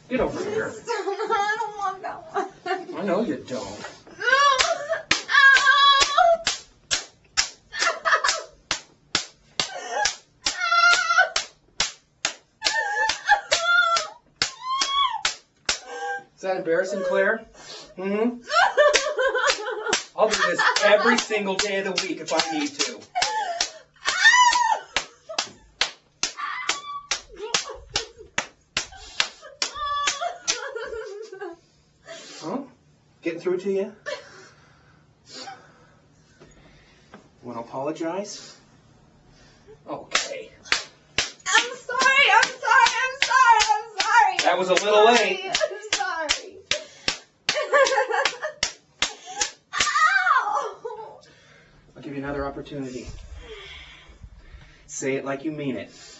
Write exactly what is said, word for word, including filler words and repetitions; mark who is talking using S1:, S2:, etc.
S1: Get over here.
S2: I don't want that one.
S1: I know you don't. Is that embarrassing, Claire? Hmm? I'll do this every single day of the week if I need to. Huh? Getting through to you? Want to apologize? Okay.
S2: I'm sorry, I'm sorry, I'm sorry, I'm sorry.
S1: That was a little late.
S2: I'm sorry. Ow!
S1: I'll give you another opportunity. Say it like you mean it.